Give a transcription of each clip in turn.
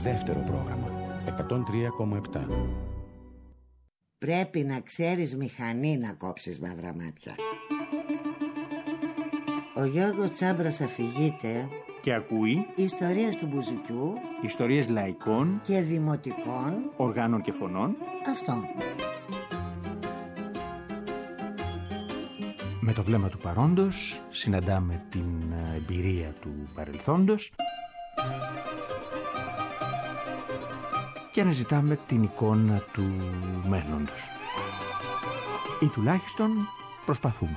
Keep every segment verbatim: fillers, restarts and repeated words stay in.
Δεύτερο πρόγραμμα εκατόν τρία κόμμα επτά. Πρέπει να ξέρεις μηχανή να κόψεις μαύρα μάτια. Ο Γιώργος Τσάμπρας αφηγείται και ακούει ιστορίες του μπουζουκιού, ιστορίες λαϊκών και δημοτικών οργάνων και φωνών. Αυτό. Με το βλέμμα του παρόντος συναντάμε την εμπειρία του παρελθόντος και αναζητάμε την εικόνα του μέλλοντος. Ή τουλάχιστον προσπαθούμε.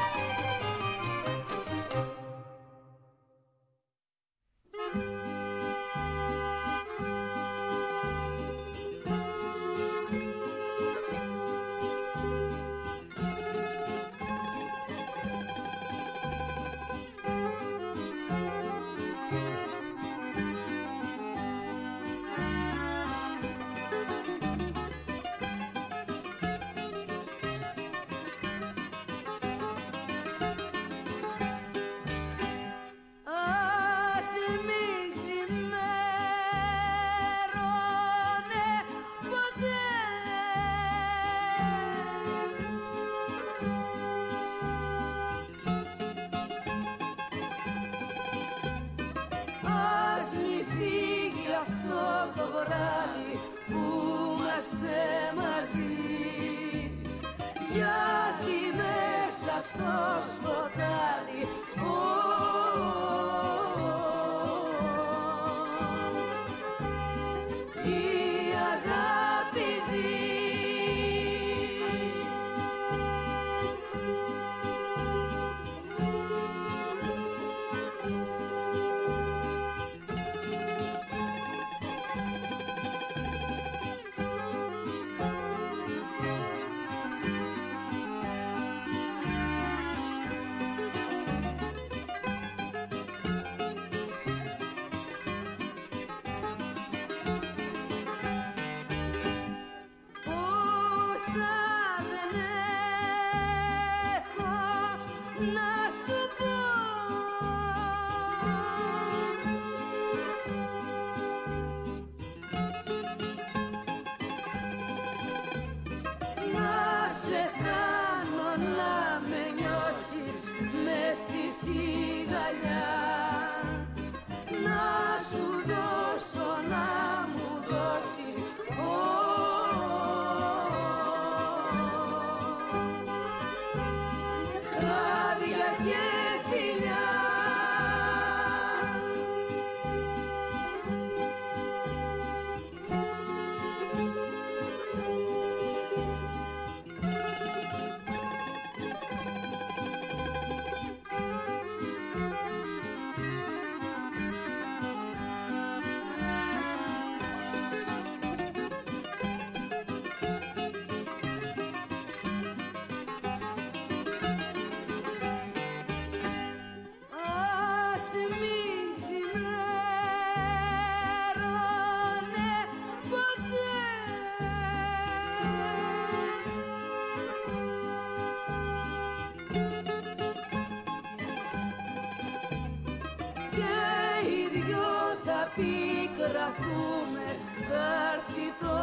Πικραθούμε, θα έρθει το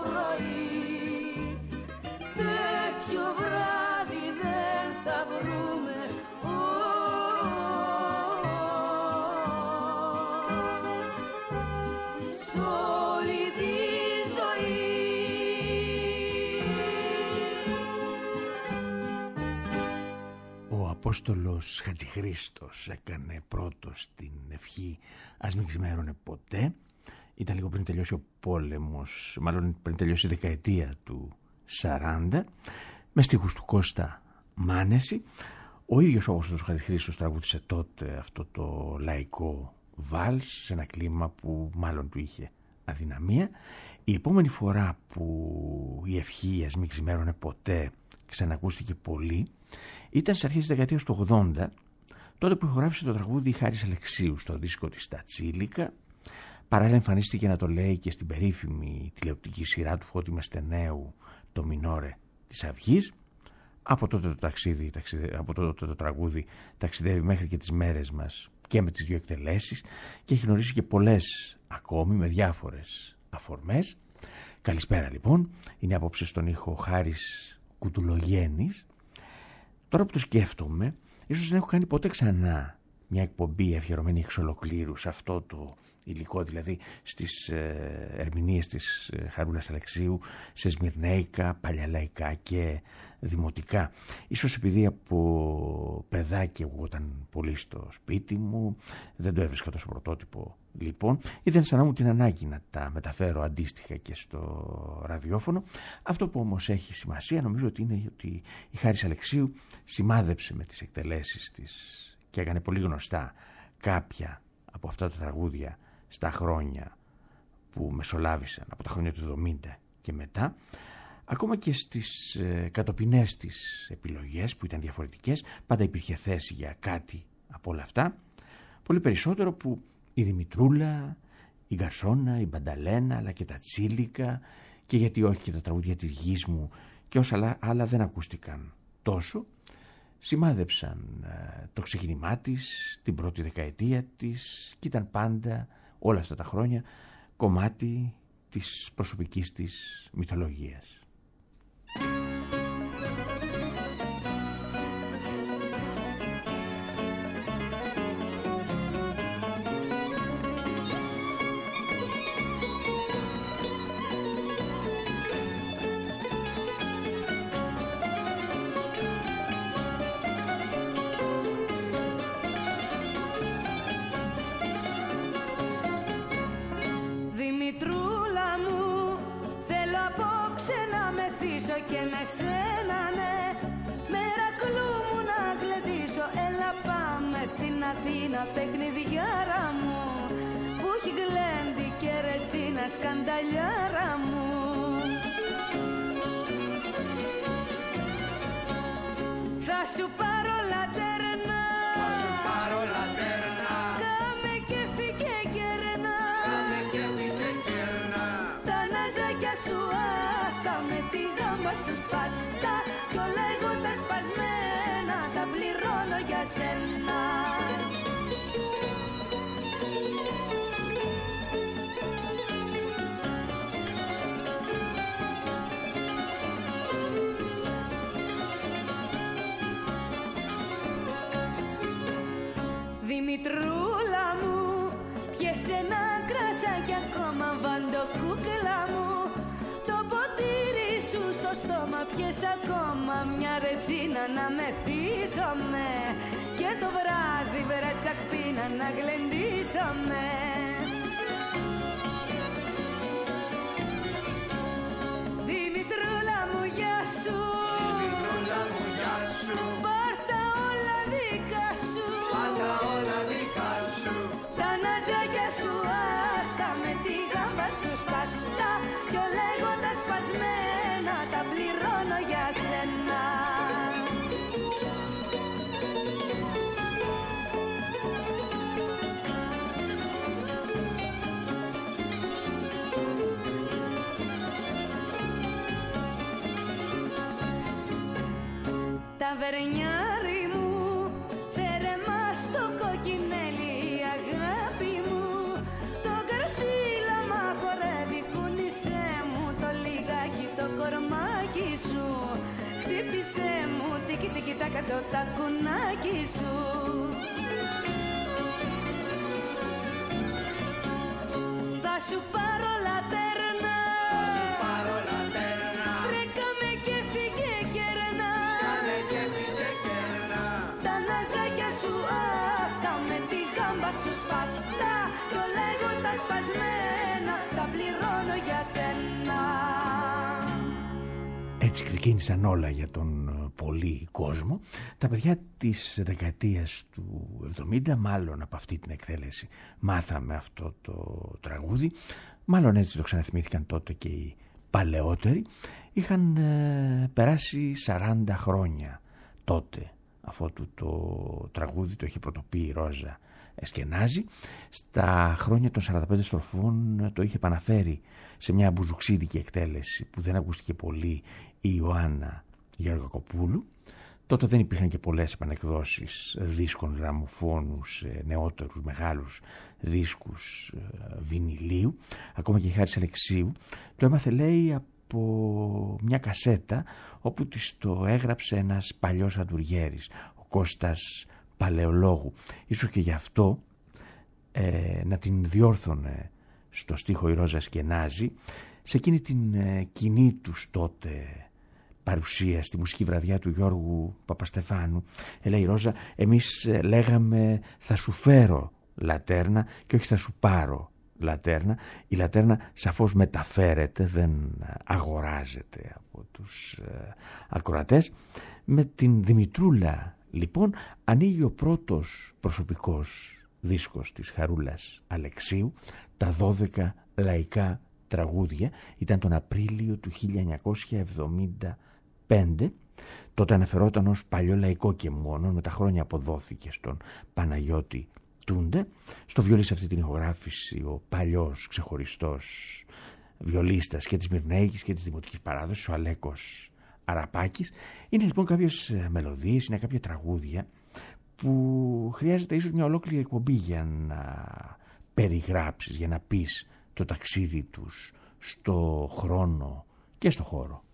πρωί. Τέτοιο βράδυ δεν θα βρούμε. Oh, σ' όλη τη ζωή. Ο Απόστολος Χατζηχρήστος έκανε πρώτος την ευχή «Ας μην ξημέρωνε ποτέ». Ήταν λίγο πριν τελειώσει ο πόλεμος, μάλλον πριν τελειώσει η δεκαετία του σαράντα, με στίχους του Κώστα Μάνεση. Ο ίδιος ο Απόστολος Χατζηχρήστος τραγούδισε τότε αυτό το λαϊκό βάλς σε ένα κλίμα που μάλλον του είχε αδυναμία. Η επόμενη φορά που η ευχή «Ας μην ξημέρωνε ποτέ» ξανακούστηκε πολύ ήταν στις αρχές της δεκαετίας του ογδόντα, τότε που ηχογράφησε το τραγούδι η Χάρης Αλεξίου στο δίσκο της «Τα Τσίλικα». Παράλληλα εμφανίστηκε να το λέει και στην περίφημη τηλεοπτική σειρά του Φώτη Μεστενέου, το Μινόρε της Αυγής. Από τότε το ταξίδι, ταξιδε... από τότε το τραγούδι ταξιδεύει μέχρι και τις μέρες μας και με τις δύο εκτελέσεις και έχει γνωρίσει και πολλές ακόμη με διάφορες αφορμές. Καλησπέρα λοιπόν, είναι απόψε στον ήχο ο Χάρης Κουτουλογέννης. Τώρα που το σκέφτομαι, ίσως δεν έχω κάνει ποτέ ξανά μια εκπομπή αφιερωμένη εξ ολοκλήρου σε αυτό το υλικό, δηλαδή στις ε, ερμηνείες της ε, Χαρούλας Αλεξίου, σε σμυρνέικα, παλιαλαϊκά και δημοτικά. Ίσως επειδή από παιδάκι ακούγονταν πολύ στο σπίτι μου, δεν το έβρισκα τόσο πρωτότυπο λοιπόν, ή δεν αισθανόμουν μου την ανάγκη να τα μεταφέρω αντίστοιχα και στο ραδιόφωνο. Αυτό που όμως έχει σημασία νομίζω ότι είναι ότι η Χάρης Αλεξίου σημάδεψε με τις εκτελέσεις της και έκανε πολύ γνωστά κάποια από αυτά τα τραγούδια στα χρόνια που μεσολάβησαν, από τα χρόνια του εβδομήντα και μετά, ακόμα και στις ε, κατοπινές της επιλογές που ήταν διαφορετικές, πάντα υπήρχε θέση για κάτι από όλα αυτά, πολύ περισσότερο που η Δημητρούλα, η Γκαρσόνα, η Μπανταλένα, αλλά και τα Τσίλικα και γιατί όχι και τα τραγούδια της γης μου και όσα άλλα, άλλα δεν ακούστηκαν τόσο, σημάδεψαν ε, το ξεκίνημά της, την πρώτη δεκαετία της και ήταν πάντα όλα αυτά τα χρόνια κομμάτι της προσωπικής της μυθολογίας. Και με σένα ναι, μερακλού μου να γλεντήσω. Έλα πάμε στην Αθήνα παιχνιδιάρα μου, που έχει γλέντι και ρετσίνα σκανταλιάρα μου. Θα σου πάρω λατέρνα, θα σου πάρω λατέρνα, κάμε και φύγε κερνά, κάμε και φύγε κερνά. Τα ναζάκια σου άστα με τη γάμα σου σπαστά, κι όλα εγώ τα σπασμένα τα πληρώνω για σένα. Δημητρούλα μου, πιες ένα κρασάκι ακόμα, βαντοκούκλα μου. Το ποτήρι σου στο στόμα, πιες ακόμα μια ρετσίνα να μεθύσομαι. Και το βράδυ βρατσακπίνα να γλεντήσομαι. Δημητρούλα μου, γεια σου, Δημητρούλα μου, γεια σου. Πάρτα όλα δικά σου, πάρτα όλα δικά σου. Τα ναζάκια σου άστα με τη γάμπα σου σπαστά, κι όλα εγώ τα σπασμένα τα πληρώνω για σένα. Ταβερνιάρι μου, φέρε μας το κοκκινέλι, αγάπη μου. Το καρσίλα μ' χορεύει, κούνησέ μου το λιγάκι το κορμάκι σου. Χτύπησέ μου τίκι τίκι τα κατώ τα κουνάκι σου. Θα σου πάρω λατέρνα, θα σου πάρω λατέρνα, βρήκαμε και φύγε κερνά, κάνε και φύγε κερνά. Τα ναζάκια σου άστα με τη γάμπα σου σπαστά, κι όλα εγώ τα σπασμένα τα πληρώνω για σένα. Έτσι ξεκίνησαν όλα για τον πολύ κόσμο. Τα παιδιά της δεκαετίας του εβδομήντα, μάλλον από αυτή την εκτέλεση μάθαμε αυτό το τραγούδι, μάλλον έτσι το ξαναθυμήθηκαν τότε και οι παλαιότεροι. Είχαν ε, περάσει σαράντα χρόνια τότε αφότου το τραγούδι το είχε πρωτοποιεί η Ρόζα Εσκενάζη. Στα χρόνια των σαράντα πέντε στροφών το είχε επαναφέρει σε μια μπουζουξίδικη εκτέλεση που δεν ακούστηκε πολύ η Ιωάννα Γεωργακοπούλου. Τότε δεν υπήρχαν και πολλές επανεκδόσεις δίσκων γραμμοφώνου σε νεότερους μεγάλους δίσκους βινιλίου. Ακόμα και η Χάρης Αλεξίου το έμαθε, λέει, από μια κασέτα όπου της το έγραψε ένας παλιός αντουργέρης, ο Κώστας Παλαιολόγου. Ίσως και γι' αυτό ε, να την διόρθωνε στο στίχο η Ρόζα Σκενάζη σε εκείνη την ε, κοινή τους τότε παρουσία στη μουσική βραδιά του Γιώργου Παπαστεφάνου. Ε, λέει η Ρόζα, εμείς ε, λέγαμε θα σου φέρω λατέρνα και όχι θα σου πάρω λατέρνα. Η λατέρνα σαφώς μεταφέρεται, δεν αγοράζεται από τους ε, ακροατές. Με την Δημητρούλα λοιπόν ανοίγει ο πρώτος προσωπικός δίσκος της Χαρούλας Αλεξίου, τα δώδεκα λαϊκά τραγούδια. Ήταν τον Απρίλιο του χίλια εννιακόσια εβδομήντα πέντε. Τότε αναφερόταν ως παλιό λαϊκό και μόνο, με τα χρόνια αποδόθηκε στον Παναγιώτη Τούντε. Στο βιολί σε αυτή την ηχογράφηση ο παλιός ξεχωριστός βιολίστας και της Μυρναίκης και της Δημοτικής Παράδοσης, ο Αλέκος Αραπάκης. Είναι λοιπόν κάποιες μελωδίες, είναι κάποια τραγούδια που χρειάζεται ίσως μια ολόκληρη εκπομπή για να περιγράψεις, για να πεις το ταξίδι τους στο χρόνο και στο χώρο.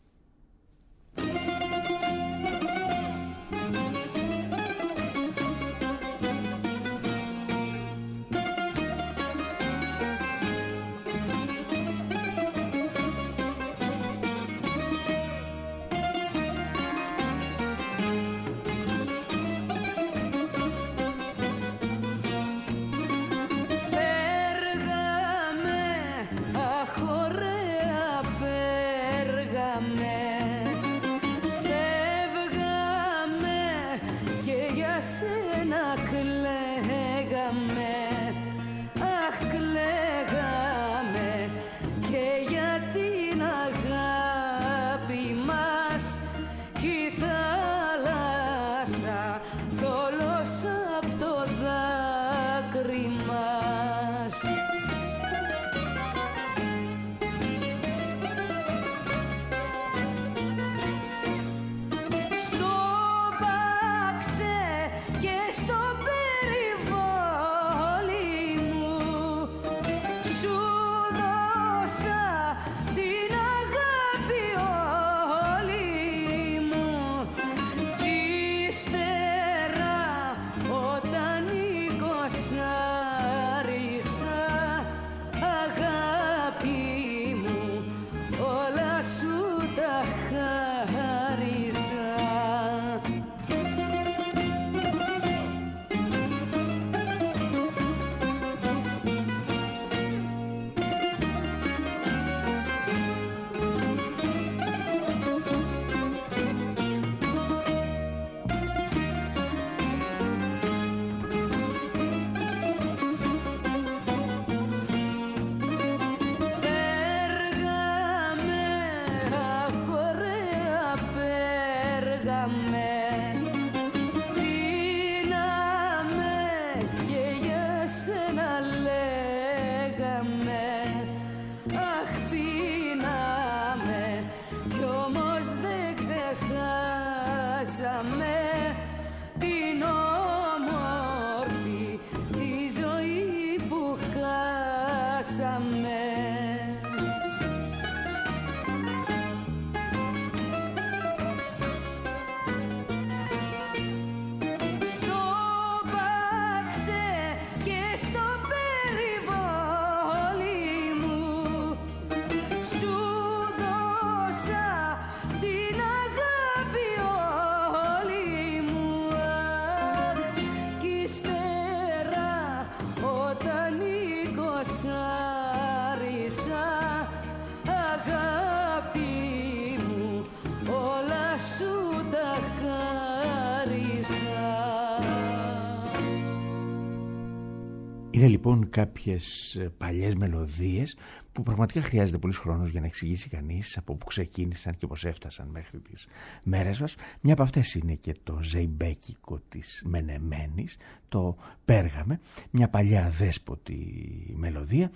Είναι λοιπόν κάποιες παλιές μελωδίες που πραγματικά χρειάζεται πολύς χρόνος για να εξηγήσει κανείς από πού ξεκίνησαν και πώς έφτασαν μέχρι τις μέρες μας. Μια από αυτές είναι και το ζεϊμπέκικο της Μενεμένης, το Πέργαμε, μια παλιά αδέσποτη μελωδία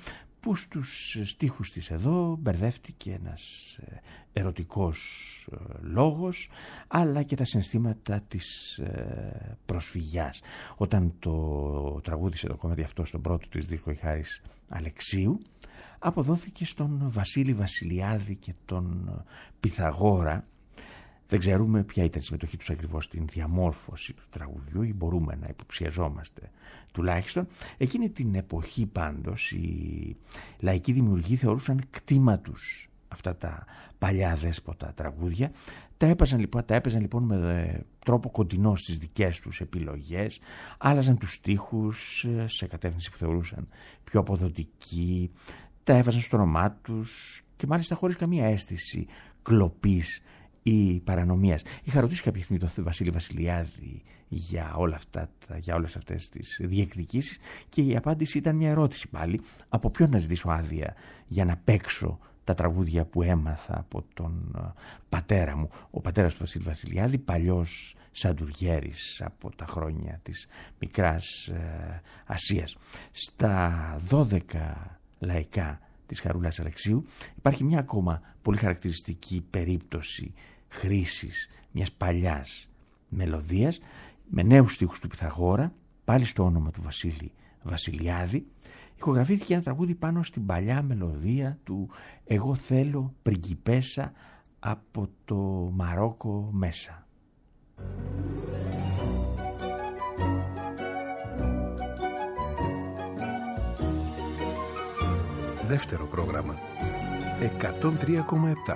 που στους στίχους της εδώ μπερδεύτηκε ένας ερωτικός λόγος, αλλά και τα συναισθήματα της προσφυγιάς. Όταν το τραγούδισε το κομμάτι αυτό στον πρώτο της δίσκο η Χάρης Αλεξίου, αποδόθηκε στον Βασίλη Βασιλιάδη και τον Πυθαγόρα. Δεν ξέρουμε ποια ήταν η συμμετοχή τους ακριβώς στην διαμόρφωση του τραγουδιού, ή μπορούμε να υποψιαζόμαστε τουλάχιστον. Εκείνη την εποχή πάντως οι λαϊκοί δημιουργοί θεωρούσαν κτήμα τους αυτά τα παλιά δέσποτα τραγούδια. Τα έπαιζαν λοιπόν, τα έπαιζαν, λοιπόν με τρόπο κοντινό στις δικές τους επιλογές, άλλαζαν τους στίχους σε κατεύθυνση που θεωρούσαν πιο αποδοτική, τα έβαζαν στο όνομά τους και μάλιστα χωρίς καμία αίσθηση κλοπής ή παρανομίας. Είχα ρωτήσει κάποια στιγμή τον Βασίλη Βασιλιάδη για, όλα αυτά, για όλες αυτές τις διεκδικήσεις και η απάντηση ήταν μια ερώτηση πάλι: από ποιον να ζητήσω άδεια για να παίξω τα τραγούδια που έμαθα από τον πατέρα μου. Ο πατέρας του Βασίλη Βασιλιάδη, παλιός σαντουργέρης από τα χρόνια της Μικράς ε, Ασίας. Στα δώδεκα λαϊκά της Χαρούλας Αλεξίου υπάρχει μια ακόμα πολύ χαρακτηριστική περίπτωση χρήσης μιας παλιάς μελωδίας με νέους στίχους του Πυθαγόρα, πάλι στο όνομα του Βασίλη Βασιλιάδη. Ηχογραφήθηκε ένα τραγούδι πάνω στην παλιά μελωδία του «Εγώ θέλω πριγκιπέσα από το Μαρόκο μέσα». Δεύτερο πρόγραμμα εκατόν τρία κόμμα επτά.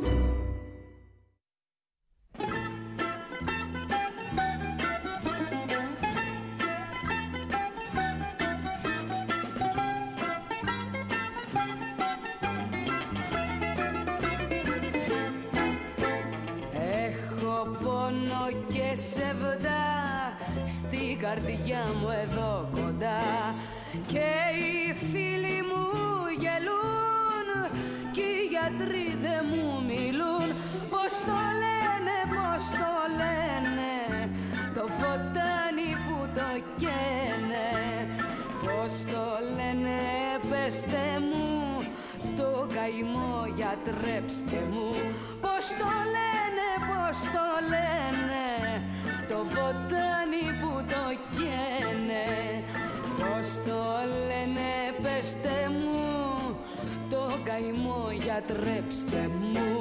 Έχω πόνο και σεβδά στην καρδιά μου εδώ κοντά και οι φίλοι μου γελούν κι οι γιατροί δεν μου μιλούν. Πώς το λένε, πώς το λένε το φωτάνι που το καίνε. Πώς το λένε, πεστε μου το καημό, γιατρέψτε μου. Πώς το λένε, πώς το λένε το φωτάνι που το καίνε. Πώς το λένε, πεστε μου το καημό, γιατρέψτε μου.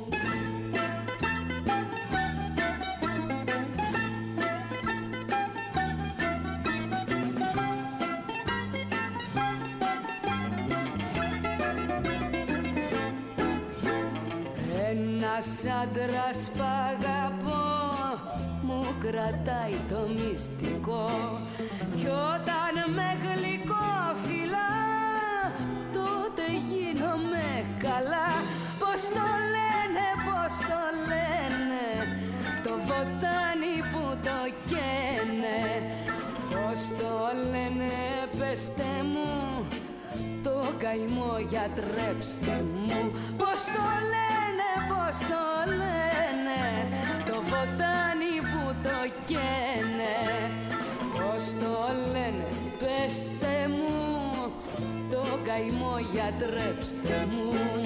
Ένας άντρας π' αγαπώ μου κρατάει το μυστικό κι όταν με γλυκό φιλά τότε γίνομαι καλά. Πώς το λένε, πώς το λένε το βοτάνι που το καίνε. Πώς το λένε, πεστε μου το καημό, γιατρέψτε μου. Πώς το λένε, πώς το λένε το βοτάνι που το καίνε. Πώς το λένε, πεστε μου το καημό, γιατρέψτε μου.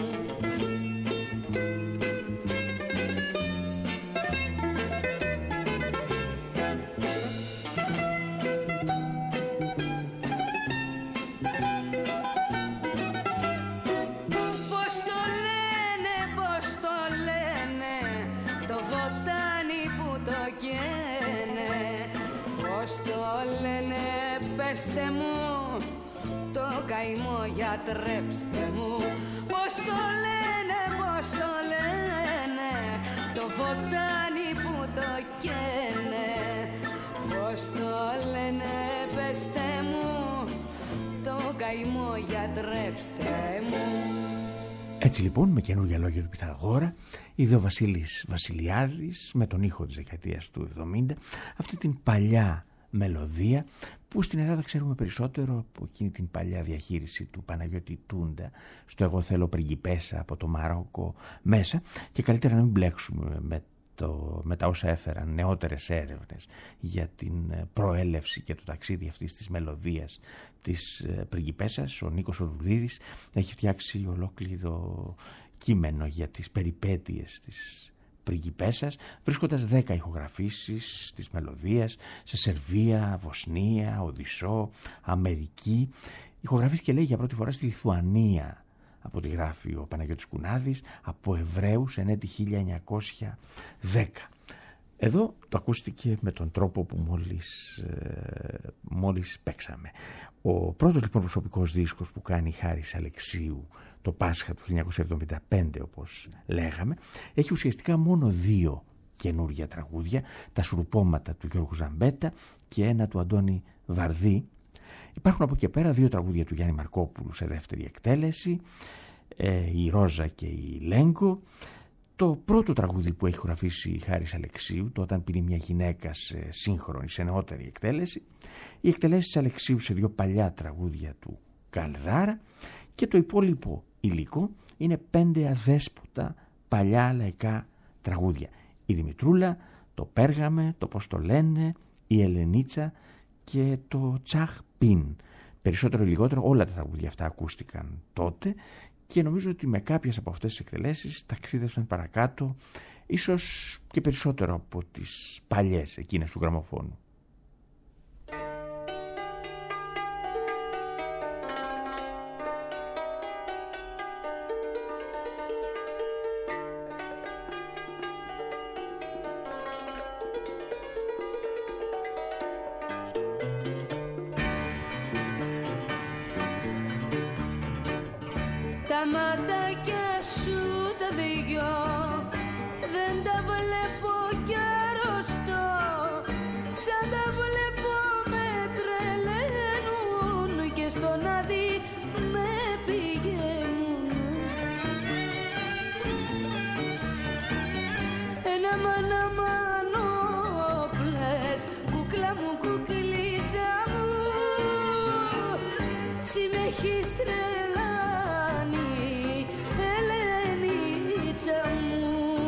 Πεστε μου το καημό, γιατρέψτε μου. Πώς το λένε, πώς το λένε το βοτάνι που το καίνε. Πώς το λένε, πεστε μου το καημό, γιατρέψτε μου. Έτσι λοιπόν, με καινούργια λόγια του Πυθαγόρα, είδε ο Βασίλης Βασιλιάδης με τον ήχο της δεκαετίας του εβδομήντα αυτή την παλιά μελωδία που στην Ελλάδα ξέρουμε περισσότερο από εκείνη την παλιά διαχείριση του Παναγιώτη Τούντα στο «Εγώ θέλω πριγκιπέσα από το Μαρόκο μέσα», και καλύτερα να μην μπλέξουμε με το, με τα όσα έφεραν νεότερες έρευνες για την προέλευση και το ταξίδι αυτής της μελωδίας της πριγκιπέσας. Ο Νίκος Οδουλίδης έχει φτιάξει ολόκληρο κείμενο για τις περιπέτειες της πριγκιπέσας, βρίσκοντας δέκα ηχογραφήσεις της μελωδίας σε Σερβία, Βοσνία, Οδυσσό, Αμερική. Ηχογραφήθηκε, λέει, για πρώτη φορά στη Λιθουανία, από τη γράφει ο Παναγιώτης Κουνάδης, από Εβραίους εν έτη χίλια εννιακόσια δέκα. Εδώ το ακούστηκε με τον τρόπο που μόλις, ε, μόλις παίξαμε. Ο πρώτος λοιπόν προσωπικός δίσκος που κάνει η Χάρης Αλεξίου, το Πάσχα του χίλια εννιακόσια εβδομήντα πέντε όπως λέγαμε, έχει ουσιαστικά μόνο δύο καινούργια τραγούδια, τα Σουρουπώματα του Γιώργου Ζαμπέτα και ένα του Αντώνη Βαρδί. Υπάρχουν από εκεί πέρα δύο τραγούδια του Γιάννη Μαρκόπουλου σε δεύτερη εκτέλεση, ε, η Ρόζα και η Λέγκο. Το πρώτο τραγούδι που έχει γραφήσει η Χάρης Αλεξίου, το Όταν πίνει μια γυναίκα, σε σύγχρονη, σε νεότερη εκτέλεση, οι εκτελέσεις Αλεξίου σε δύο παλιά τραγούδια του Καλδάρα, και το υπόλοιπο υλικό είναι πέντε αδέσποτα παλιά λαϊκά τραγούδια. Η Δημητρούλα, το Πέργαμε, το Πώς το λένε, η Ελενίτσα και το Τσαχ Πιν. Περισσότερο ή λιγότερο όλα τα τραγούδια αυτά ακούστηκαν τότε και νομίζω ότι με κάποιες από αυτές τις εκτελέσεις ταξίδευσαν παρακάτω, ίσως και περισσότερο από τις παλιές εκείνες του γραμμοφώνου. Τα ματάκια σου τα δυο δεν τα βλέπω κι αρρωστώ, σαν τα βλέπω με τρελαίνουν και στον άδει με πηγαίνουν. Ένα μάνα μανόπλες, κούκλα μου, κουκλίτσα μου, συ με έχεις τρελάνει, Ελενίτσα μου.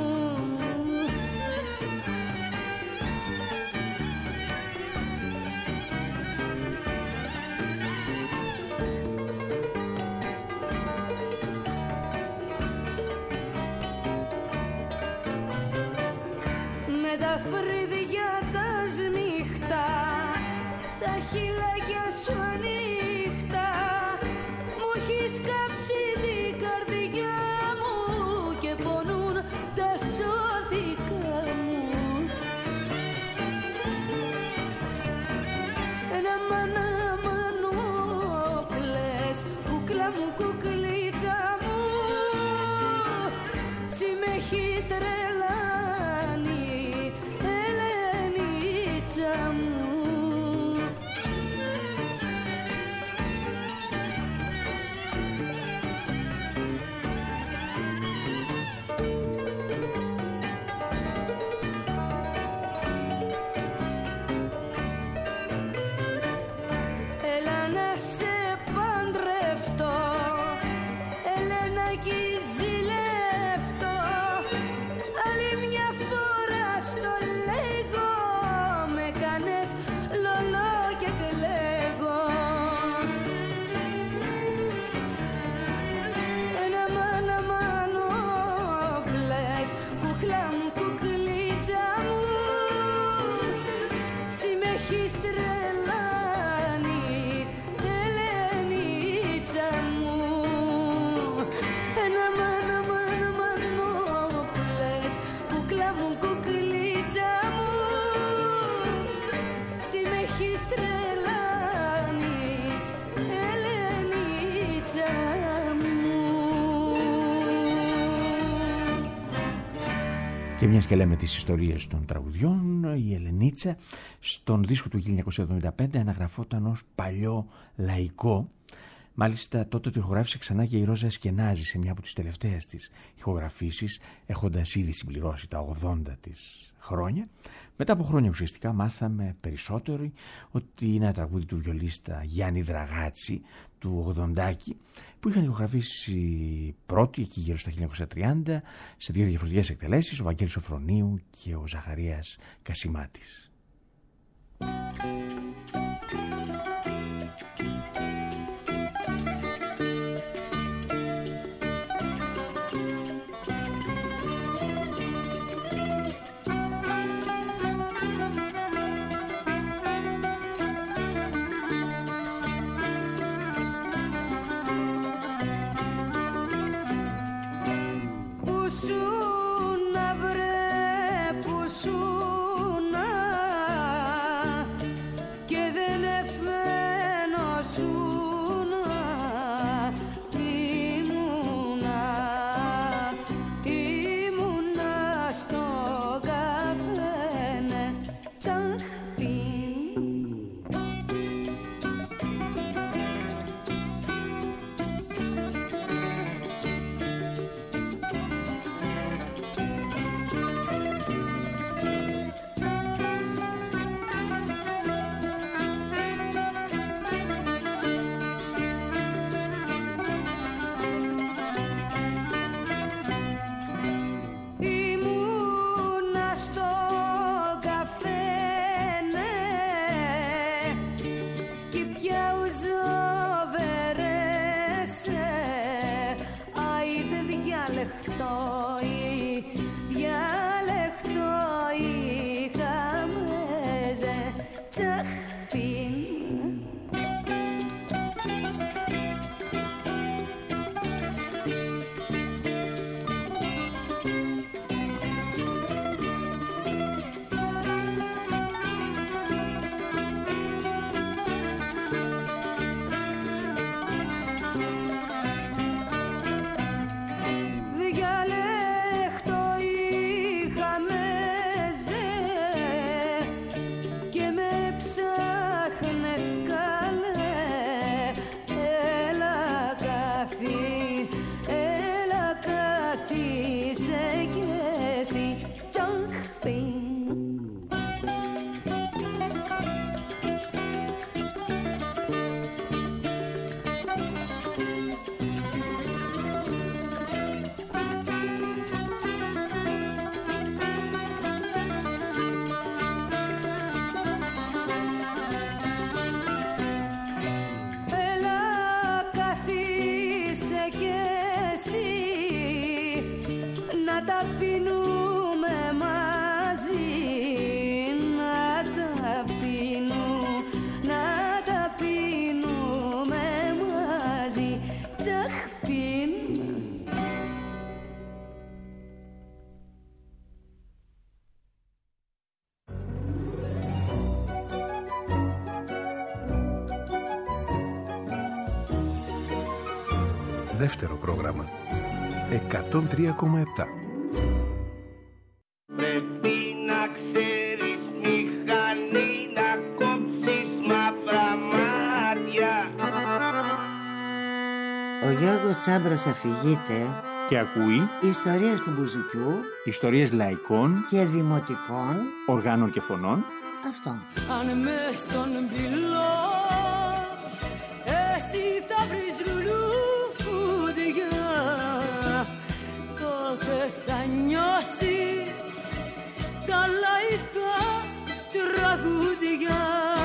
Με τα φρύδια τα σμιχτά, τα χειλάκια σου ανοιχτά, μου έχεις κάψει την καρδιά μου και πονούν τα σώθηκα μου. Ένα μάνα μανόπλες, κούκλα μου, κουκλίτσα μου, συ με έχεις τρελάνει, Ελενίτσα μου. Έλα να σε παντρευτώ, Ελένακι ζηλευτώ, άλλη μια φορά στο λέγω, με κάνες λολό και κλαίγω. Ένα μάνα μανόπλες, κούκλα μου, κουκλίτσα μου, συ με έχεις τρελάνει, Ελενίτσα μου. Ένα μάνα μάνα μανόπλες, κούκλα μου, κουκλίτσα μου, συ με έχεις τρελάνει, Ελενίτσα μου. Και μιας και λέμε τις ιστορίες των τραγουδιών, η Ελενίτσα στον δίσκο του χίλια εννιακόσια εβδομήντα πέντε αναγραφόταν ως παλιό λαϊκό, Μάλιστα τότε το ηχογράφησε ξανά και η Ρόζα Εσκενάζη σε μια από τις τελευταίες της ηχογραφήσεις, έχοντας ήδη συμπληρώσει τα ογδόντα της χρόνια. Μετά από χρόνια ουσιαστικά μάθαμε περισσότερο ότι είναι ένα τραγούδι του βιολίστα Γιάννη Δραγάτση, του ογδοντάκι, που είχαν ηχογραφήσει πρώτοι εκεί γύρω στα χίλια εννιακόσια τριάντα σε δύο διαφορετικές εκτελέσεις, ο Βαγγέλης Σοφρονίου και ο Ζαχαρίας Κασιμάτης. Δεύτερο πρόγραμμα. εκατόν τρία κόμμα επτά. Πρέπει να ξέρεις μηχανή να κόψεις μαύρα μάτια. Ο Γιώργος Τσάμπρας αφηγείται Και ακούει ιστορίες του μπουζουκιού ιστορίες λαϊκών και δημοτικών οργάνων και φωνών. Αυτό. Αν μες στον πυλό εσύ θα βρεις λουλούδια, τότε θα νιώσεις τα λαϊκά τραγούδια.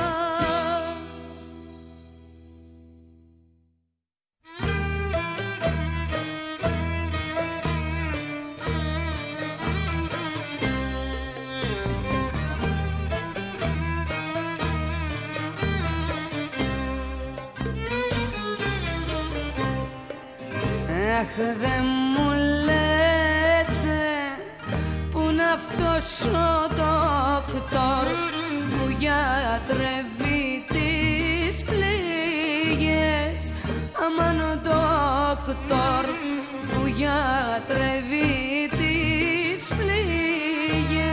Αχ, δε μου λέτε που είναι αυτός ο δόκτωρ που γιατρεύει τις πληγές. Αμάν ο δόκτωρ που γιατρεύει τις πληγές.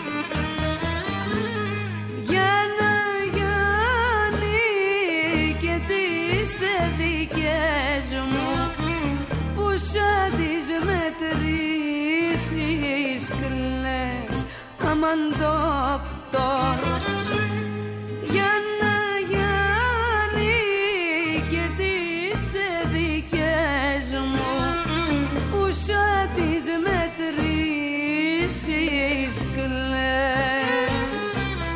Για να γιάνει και τις δικές μου που σαν τις μετρήσεις κλαις αμαντόπτωρ για να γιάνει και τις δικές μου που σαν τις μετρήσεις κλαις.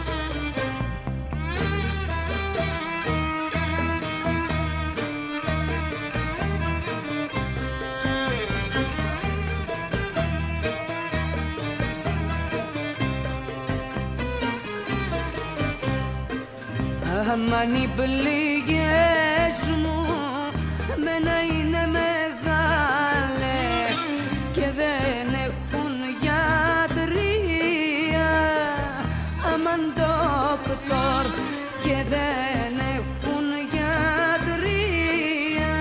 Αμάν οι πληγές μου μένα είναι μεγάλες και δεν έχουν γιατρία, αμάν ντόκτορ και δεν έχουν γιατρία.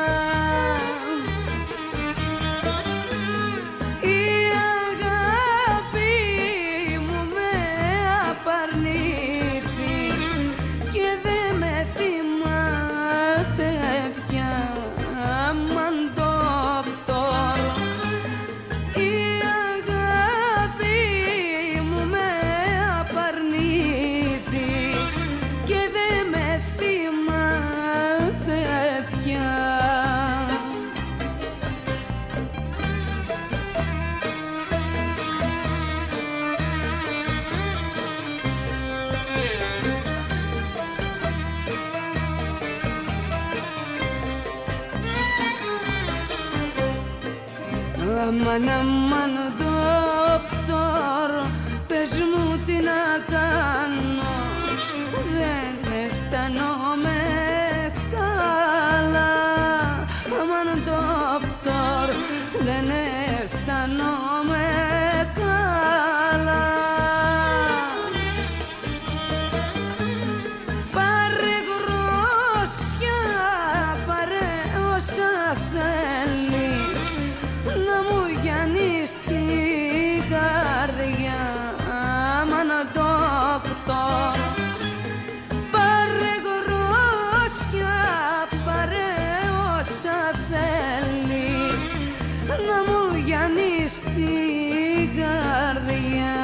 Η αγάπη μου με απαρνήθη και δεν με θυμάται πια, αμάν ντόκτορ. Η αγάπη μου με απαρνήθη και δεν με θυμάται πια. Αμάν, αμάν, ντόκτορ, πες μου τι να κάνω, δεν αισθανόμαι καλά. Αμάν, ντόκτορ, δεν αισθανόμαι καλά. Πάρε γρόσια, πάρε όσα θέλεις, να μου γιάνεις την καρδιά, αμάν ντόκτορ. Πάρε γρόσια, πάρε όσα θέλεις, να μου γιάνεις την καρδιά.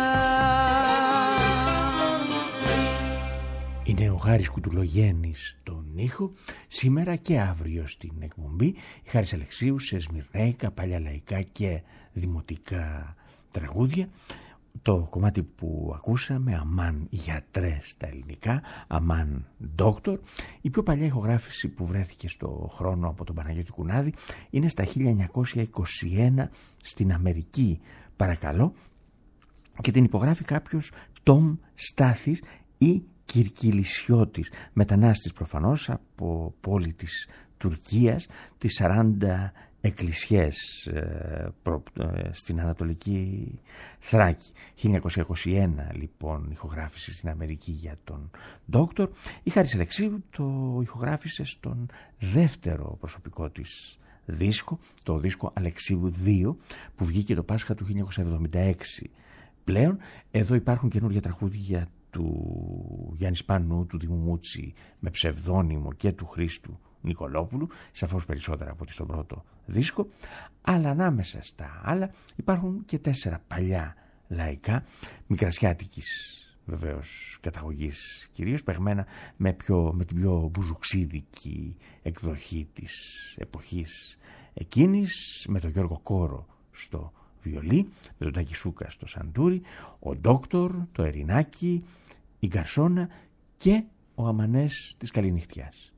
Είναι ο Χάρης Κουτουλογέννης στον ήχο, σήμερα και αύριο στην εκπομπή. Η Χάρης Αλεξίου σε σμυρνέικα, παλιά λαϊκά και δημοτικά τραγούδια. Το κομμάτι που ακούσαμε, αμάν γιατρέ στα ελληνικά, αμάν ντόκτορ. Η πιο παλιά ηχογράφηση που βρέθηκε στο χρόνο από τον Παναγιώτη Κουνάδη είναι στα χίλια εννιακόσια είκοσι ένα στην Αμερική, παρακαλώ, και την υπογράφει κάποιος Τόμ Στάθης ή Κυρκυλισιώτης, μετανάστης προφανώς από πόλη της Τουρκίας, τις σαράντα εκκλησιές ε, προ, ε, στην Ανατολική Θράκη. χίλια εννιακόσια είκοσι ένα λοιπόν ηχογράφηση στην Αμερική για τον Ντόκτορ. Η Χάρης Αλεξίου το ηχογράφησε στον δεύτερο προσωπικό της δίσκο, το δίσκο Αλεξίου δύο, που βγήκε το Πάσχα του χίλια εννιακόσια εβδομήντα έξι πλέον. Εδώ υπάρχουν καινούργια τραγούδια του Γιάννη Σπανού, του Δήμου Μούτσι με ψευδόνυμο και του Χρήστου Νικολόπουλου, σαφώς περισσότερα από ότι στον πρώτο δίσκο, αλλά ανάμεσα στα άλλα υπάρχουν και τέσσερα παλιά λαϊκά, μικρασιάτικης βεβαίως καταγωγής κυρίως, παιγμένα με, πιο, με την πιο μπουζουξίδικη εκδοχή της εποχής εκείνης, με τον Γιώργο Κόρο στο βιολί, με τον Τάκη Σούκα στο σαντούρι, ο Ντόκτορ, το Ερινάκι, η Γκαρσόνα και ο Αμανές της Καληνυχτιάς.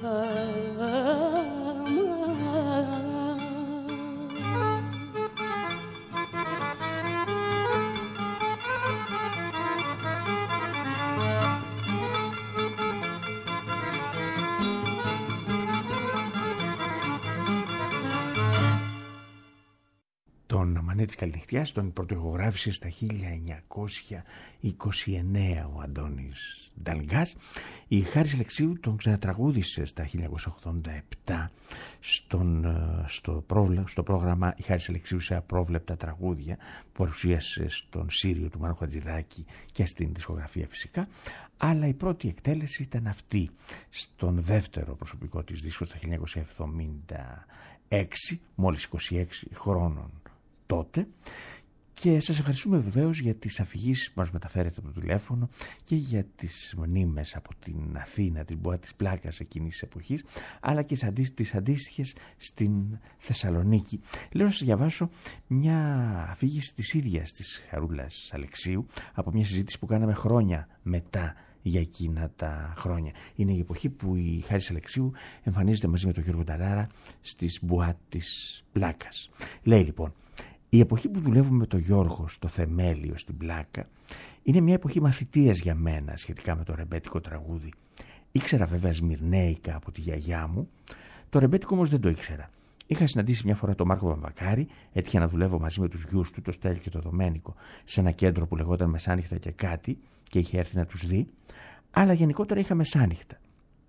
Τον Αμανέ της Καληνυχτιάς τον πρωτοϊγογράφησε στα χίλια εννιακόσια είκοσι εννέα ο Αντώνης Νταλγκάς. Η Χάρης Αλεξίου τον ξανατραγούδισε στα χίλια εννιακόσια ογδόντα επτά στον, στο, πρόβλημα, στο πρόγραμμα η Χάρης Αλεξίου σε απρόβλεπτα τραγούδια που παρουσίασε στον Σύριο του Μάνου Χατζηδάκη και στην δισκογραφία φυσικά. Αλλά η πρώτη εκτέλεση ήταν αυτή στον δεύτερο προσωπικό της δίσκο στα χίλια εννιακόσια εβδομήντα έξι, μόλις είκοσι έξι χρόνων τότε. Και σας ευχαριστούμε βεβαίως για τις αφηγήσεις που μας μεταφέρετε από το τηλέφωνο και για τις μνήμες από την Αθήνα, την Μποά της Πλάκας εκείνης της εποχής, αλλά και τις αντίστοιχες στην Θεσσαλονίκη. Λέω να σας διαβάσω μια αφήγηση της ίδιας της Χαρούλας Αλεξίου από μια συζήτηση που κάναμε χρόνια μετά για εκείνα τα χρόνια. Είναι η εποχή που η Χάρης Αλεξίου εμφανίζεται μαζί με τον Γιώργο Νταλάρα στις Μποά της Πλάκας. Λέει λοιπόν: η εποχή που δουλεύουμε με τον Γιώργο στο θεμέλιο στην Πλάκα είναι μια εποχή μαθητείας για μένα σχετικά με το ρεμπέτικο τραγούδι. Ήξερα βέβαια σμυρνέικα από τη γιαγιά μου, το ρεμπέτικο όμως δεν το ήξερα. Είχα συναντήσει μια φορά τον Μάρκο Βαμβακάρη, έτυχε να δουλεύω μαζί με τους γιους του, το Στέλιο και το Δομένικο, σε ένα κέντρο που λεγόταν Μεσάνυχτα και κάτι και είχε έρθει να τους δει, αλλά γενικότερα είχα μεσάνυχτα.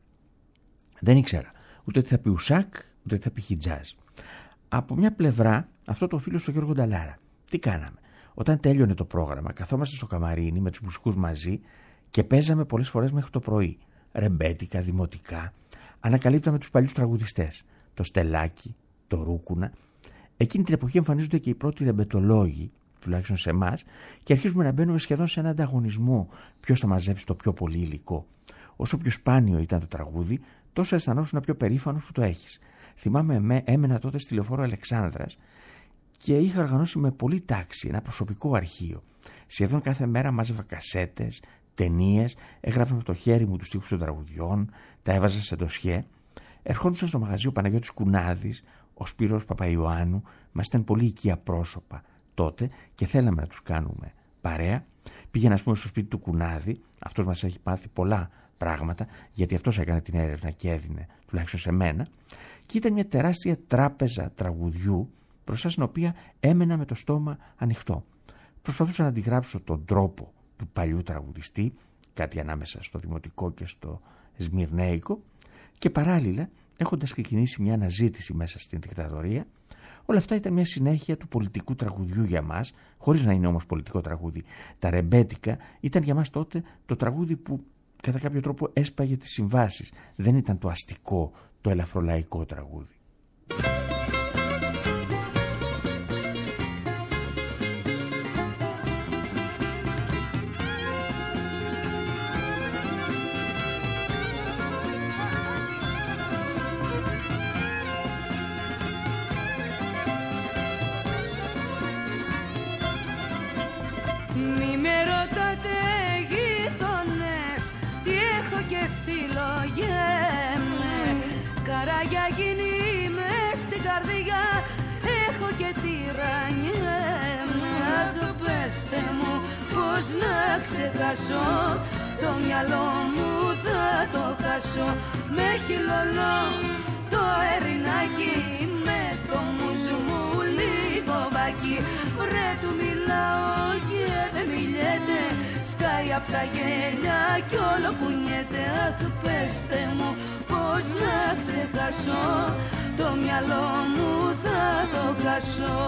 Δεν ήξερα ούτε τι θα πει ουσάκ, ούτε τι θα πει χιτζάζ. Από μια πλευρά αυτό το οφείλω στο Γιώργο Νταλάρα. Τι κάναμε? Όταν τέλειωνε το πρόγραμμα, καθόμαστε στο καμαρίνι με τους μουσικούς μαζί και παίζαμε πολλές φορές μέχρι το πρωί. Ρεμπέτικα, δημοτικά. Ανακαλύπταμε τους παλιούς τραγουδιστές. Το Στελάκι, το Ρούκουνα. Εκείνη την εποχή εμφανίζονται και οι πρώτοι ρεμπετολόγοι, τουλάχιστον σε εμάς, και αρχίζουμε να μπαίνουμε σχεδόν σε έναν ανταγωνισμό. Ποιος θα μαζέψει το πιο πολύ υλικό. Όσο πιο σπάνιο ήταν το τραγούδι, τόσο αισθανόσουν πιο περήφανος που το έχεις. Θυμάμαι, έμενα τότε στη Λεωφόρο Αλεξάνδρας και είχα οργανώσει με πολύ τάξη ένα προσωπικό αρχείο. Σχεδόν κάθε μέρα μάζευα κασέτες, ταινίες, έγραφα με το χέρι μου τους στίχους των τραγουδιών, τα έβαζα σε ντοσιέ. Ερχόντουσαν στο μαγαζί ο Παναγιώτης Κουνάδης, ο Σπύρος Παπαϊωάννου, μας ήταν πολύ οικεία πρόσωπα τότε και θέλαμε να τους κάνουμε παρέα. Πήγαινα, ας πούμε, στο σπίτι του Κουνάδη, αυτός μας έχει πάθει πολλά πράγματα, γιατί αυτός έκανε την έρευνα και έδινε, τουλάχιστον σε μένα. Και ήταν μια τεράστια τράπεζα τραγουδιού, μπροστά στην οποία έμενα με το στόμα ανοιχτό. Προσπαθούσα να αντιγράψω τον τρόπο του παλιού τραγουδιστή, κάτι ανάμεσα στο δημοτικό και στο σμυρνέικο, και παράλληλα, έχοντας ξεκινήσει μια αναζήτηση μέσα στην δικτατορία, όλα αυτά ήταν μια συνέχεια του πολιτικού τραγουδιού για μας, χωρίς να είναι όμως πολιτικό τραγούδι. Τα ρεμπέτικα ήταν για μας τότε το τραγούδι που κατά κάποιο τρόπο έσπαγε τις συμβάσεις. Δεν ήταν το αστικό, το ελαφρολαϊκό τραγούδι. Μη με ρωτάτε γείτονες, τι έχω και συλλογέμαι. Καράγια γίνει μες στην καρδιά, έχω και τυραννιέμαι. Άντε πέστε μου πώς να ξεχάσω, το μυαλό μου θα το χάσω. Με χειλωνώ το ερινάκι, με το μουσμού λίγο βάκι. Ρε του μιλάω και δεν μιλιέται, σκάει απ' τα γέλια κι όλο κουνιέται. Αχ, πέστε μου πώς να ξεχάσω, το μυαλό μου θα το χάσω.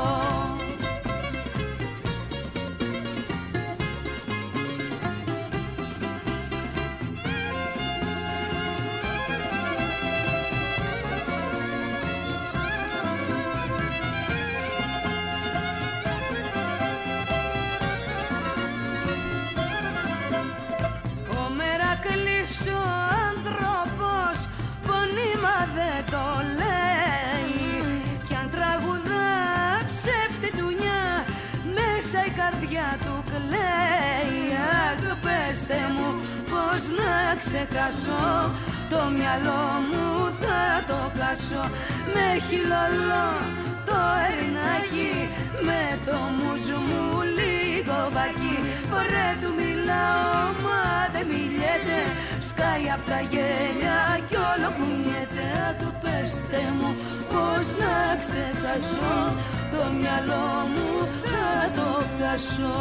Ο άνθρωπος πονήμα δεν το λέει, κι αν τραγουδά ψεύτη τουνιά, μέσα η καρδιά του κλαίει. Αχ, πέστε μου πώς να ξεχάσω, το μυαλό μου θα το χάσω. Με χιλολό το ερνάκι, με το μουζ μου λίγο βακί. Βρε του μιλάω μα δεν μιλιέται, σκάει απ' τα γέλια κι όλο κουνιέται. Του πέστε μου πως να ξεχάσω, το μυαλό μου θα το χάσω.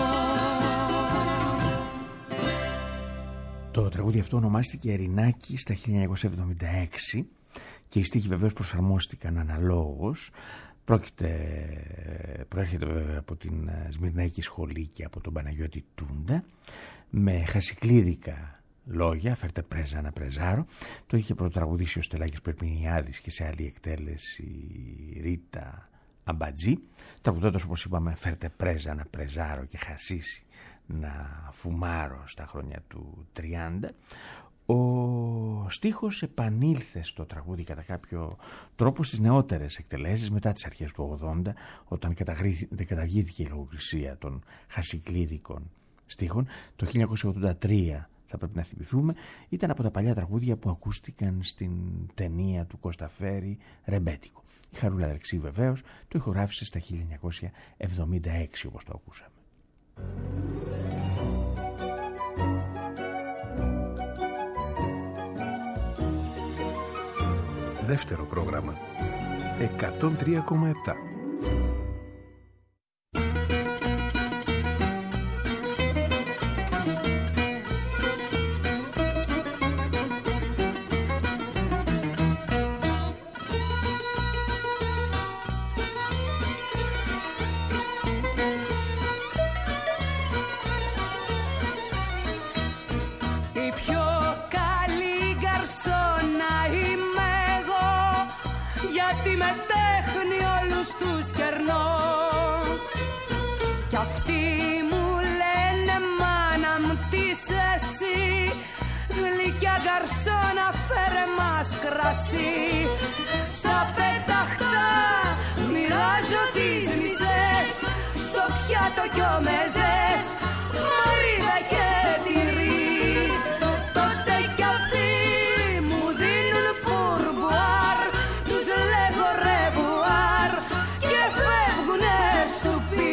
Το τραγούδι αυτό ονομάστηκε Ερηνάκι στα χίλια εννιακόσια εβδομήντα έξι και οι στίχοι βεβαίως προσαρμόστηκαν αναλόγως. Πρόκειται, προέρχεται βέβαια από την Σμυρναϊκή Σχολή και από τον Παναγιώτη Τούντα, με χασικλίδικα λόγια, φέρτε πρέζα να πρεζάρω. Το είχε πρωτοτραγουδήσει ο Στελάκης Περπινιάδης και σε άλλη εκτέλεση Ρίτα Αμπατζή, τραγουδώντας όπως είπαμε φέρτε πρέζα να πρεζάρω και χασίσει να φουμάρω στα χρόνια του τριάντα. Ο στίχος επανήλθε στο τραγούδι κατά κάποιο τρόπο στις νεότερες εκτελέσεις μετά τις αρχές του ογδόντα, όταν καταργήθηκε η λογοκρισία των χασικλίδικων στίχων. Το χίλια εννιακόσια ογδόντα τρία, θα πρέπει να θυμηθούμε, ήταν από τα παλιά τραγούδια που ακούστηκαν στην ταινία του Κώστα Φέρη Ρεμπέτικο. Η Χαρούλα Αλεξίου βεβαίως το ηχογράφησε στα χίλια εννιακόσια εβδομήντα έξι, όπως το ακούσαμε. Δεύτερο πρόγραμμα εκατόν τρία κόμμα επτά. Γαρσόνα φέρε μας κρασί. Στα πέταχτα μοιράζω τις μισές, στο πιάτο κι ο μεζές, μαρίδα και τυρί. Τότε κι αυτοί μου δίνουν πουρμπουάρ, τους λέγω ρεβουάρ και φεύγουνε στο πι.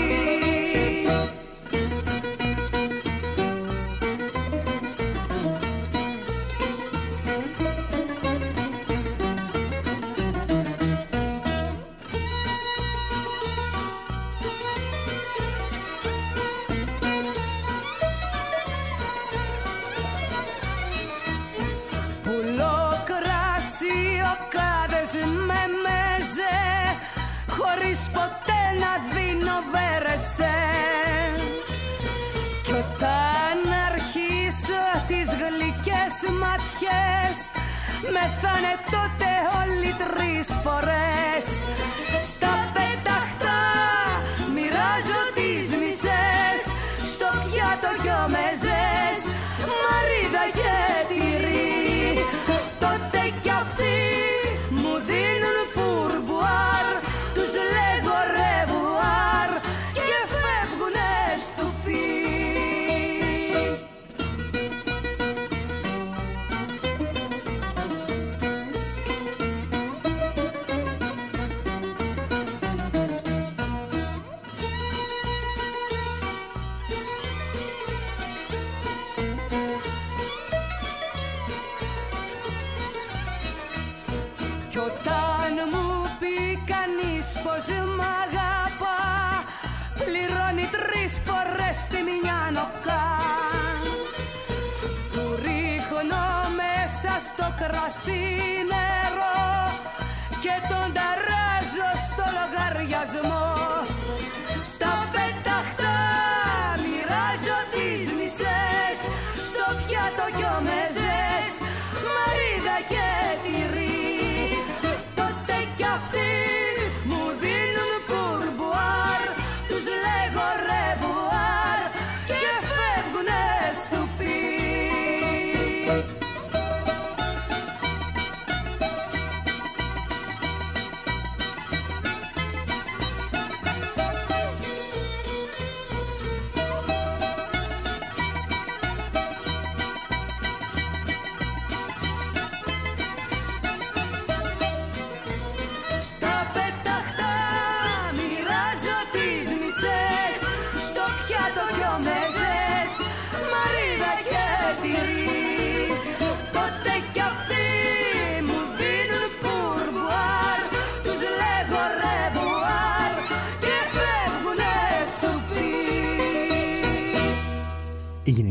Με μέζε, χωρίς ποτέ να δίνω βέρεσε. Κι όταν αρχίσω τις γλυκές ματιές, μεθάνε τότε όλοι τρεις φορές. Στα πέταχτα μοιράζω τις μισές, στο πιάτο κι ο μεζές, μαρίδα και τυρί. Τότε κι αυτοί μου δίνουν πουρμπουάρ, τους λέγω ρεβουάρ και φεύγουνε στο πι. Κι όταν μου πει κανείς πως μ' αγαπά, πληρώνει τρεις φορές τη μια νοκά. Του ρίχνω μέσα στο κρασί νερό και τον ταράζω στο λογαριασμό. Στα πέταχτα μοιράζω τις μισές, στο πιάτο κι ο μεζές, μαρίδα και τυρί. Τότε κι αυτοί μου δίνουν πουρμπουάρ, τους λέγω ρεβουάρ και φεύγουνε στο πι.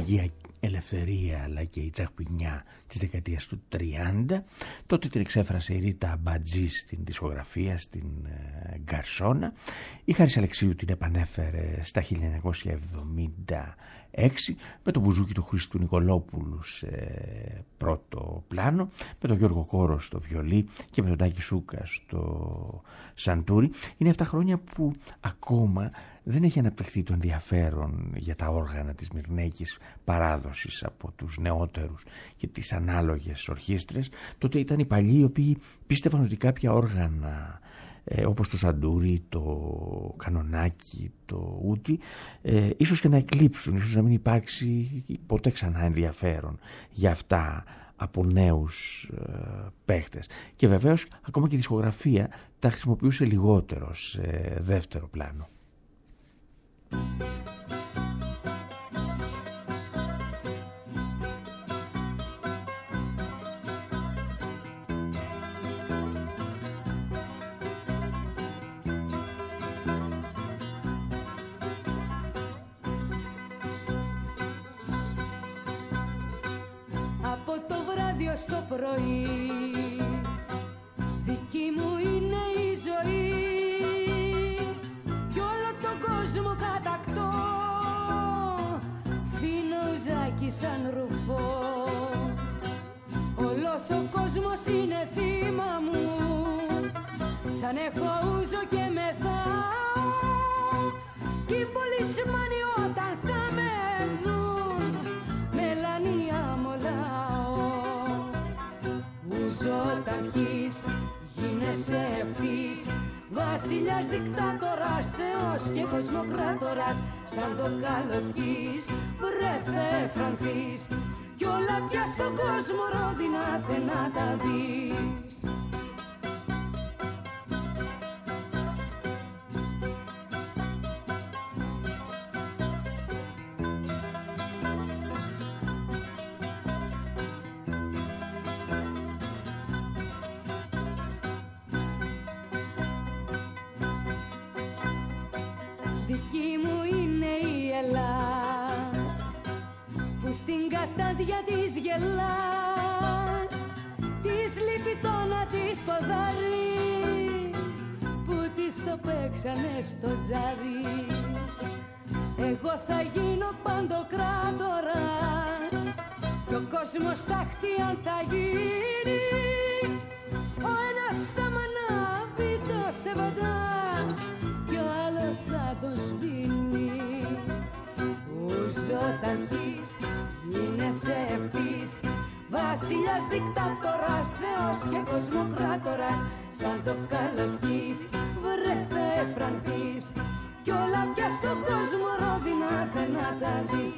κυνηγία ελευθερία αλλά και η τσαχπινιά της δεκαετίας του τριάντα. Τότε την εξέφρασε η Ρίτα Αμπατζή στην δισκογραφία, στην ε, Γκαρσόνα. Η Χάρης Αλεξίου την επανέφερε στα χίλια εννιακόσια εβδομήντα έξι με το μπουζούκι του Χρήστου Νικολόπουλου σε πρώτο πλάνο, με τον Γιώργο Κόρο στο βιολί και με τον Τάκη Σούκα στο σαντούρι. Είναι αυτά χρόνια που ακόμα δεν έχει αναπτυχθεί το ενδιαφέρον για τα όργανα της μυρνέικης παράδοσης από τους νεότερους και τις ανάλογες ορχήστρες. Τότε ήταν οι παλιοί οι οποίοι πίστευαν ότι κάποια όργανα ε, όπως το σαντούρι, το κανονάκι, το ούτι ε, ίσως και να εκλείψουν, ίσως να μην υπάρξει ποτέ ξανά ενδιαφέρον για αυτά από νέους ε, παίχτες. Και βεβαίως ακόμα και η δισκογραφία τα χρησιμοποιούσε λιγότερο σε δεύτερο πλάνο. Από το βράδυ ως το πρωί δική μου είναι η ζωή κι όλο τον κόσμο κατακτώ, φίνω ουζάκι σαν ρουφό. Όλος ο κόσμος είναι θύμα μου, σαν έχω ούζο και μεθάω κι οι πολιτσμάνοι όταν θα με δουν μελανία μολάω. Ούζο ταχύς, γίνεσαι ευθύς, βασιλιάς, δικτάτορας, θεός και κοσμοκράτορας, σαν το καλοκύς, βρε Θεέ φρανθείς, κι όλα πια στον κόσμο ρόδινα θε να τα δεις. Δική μου είναι η Ελλάς που στην κατάντια της γελάς, της λείπει το να της ποδάρει που της το παίξανε στο ζάρι. Εγώ θα γίνω παντοκράτορας κι ο κόσμος ταχτίαν θα γίνει. Ο ένας θα μ' ανάβει το σεβαντά κι ο άλλος θα τον σβήνει. Ούζο ταχύς, γίνεσαι ευθύς, βασιλιάς, δικτάτορας, θεός και κοσμοκράτορας, σαν το καλοκύς, βρε Θεέ φρανθείς, κι όλα πια στον κόσμο ρόδινα θε να τα δεις.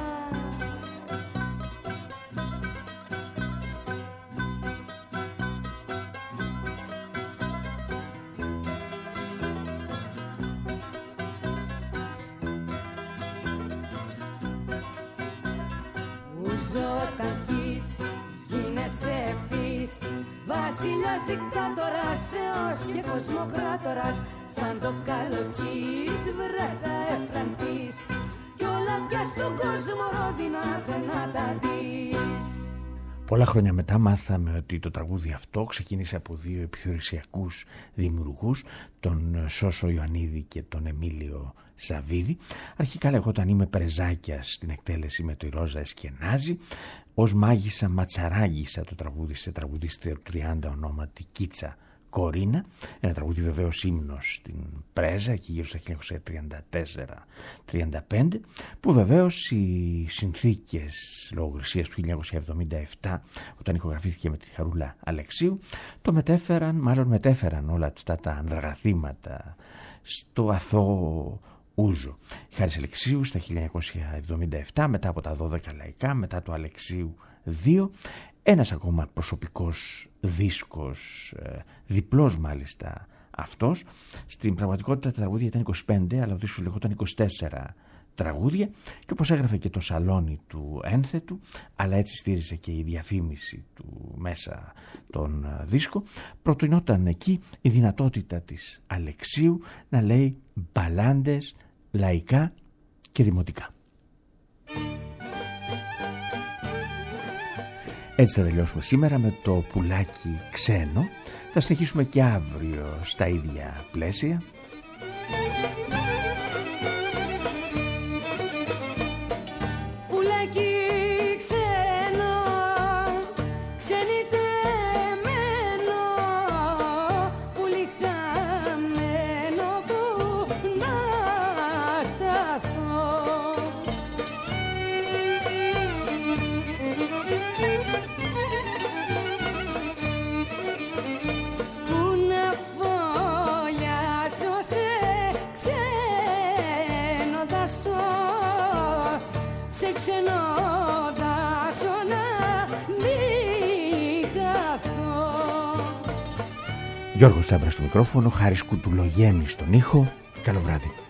Ταχύς, γίνεσαι ευθύς, βασιλιάς, δικτάτορας, θεός και κοσμοκράτορας, σαν το καλοκύς, βρε Θεέ φρανθείς, κι όλα πια στον κόσμο ρόδινα θε να τα δεις. Πολλά χρόνια μετά μάθαμε ότι το τραγούδι αυτό ξεκίνησε από δύο επιχειρησιακούς δημιουργούς, τον Σώσο Ιωαννίδη και τον Εμίλιο Σαββίδη. Αρχικά λεγόταν «Είμαι Πρεζάκιας» στην εκτέλεση με το Ρόζα Εσκενάζη. Ως Μάγισσα Ματσαράγγισσα το τραγούδι σε τραγουδίστρια του τριάντα ονόματι Κίτσα Κορίνα. Ένα τραγούδι βεβαίως ύμνος στην Πρέζα εκεί γύρω στα χίλια εννιακόσια τριάντα τέσσερα τριάντα πέντε, που βεβαίως οι συνθήκες λογοκρισίας του χίλια εννιακόσια εβδομήντα επτά, όταν ηχογραφήθηκε με τη Χαρούλα Αλεξίου, το μετέφεραν, μάλλον μετέφεραν όλα αυτά τα ανδραγαθήματα στο αθώο ούζο. Η Χάρης Αλεξίου στα χίλια εννιακόσια εβδομήντα επτά, μετά από τα δώδεκα λαϊκά, μετά το Αλεξίου δύο, ένας ακόμα προσωπικός δίσκος, διπλός μάλιστα αυτός. Στην πραγματικότητα τα τραγούδια ήταν είκοσι πέντε, αλλά ο δίσκος λεγόταν είκοσι τέσσερα τραγούδια, και όπως έγραφε και το σαλόνι του ένθετου, αλλά έτσι στήριζε και η διαφήμιση του μέσα τον δίσκο, προτείνονταν εκεί η δυνατότητα της Αλεξίου να λέει μπαλάντες λαϊκά και δημοτικά. Έτσι θα τελειώσουμε σήμερα με το πουλάκι ξένο. Θα συνεχίσουμε και αύριο στα ίδια πλαίσια. Γιώργος Τσάμπρας στο μικρόφωνο, Χάρης Κουτουλογέννης στον ήχο. Καλό βράδυ.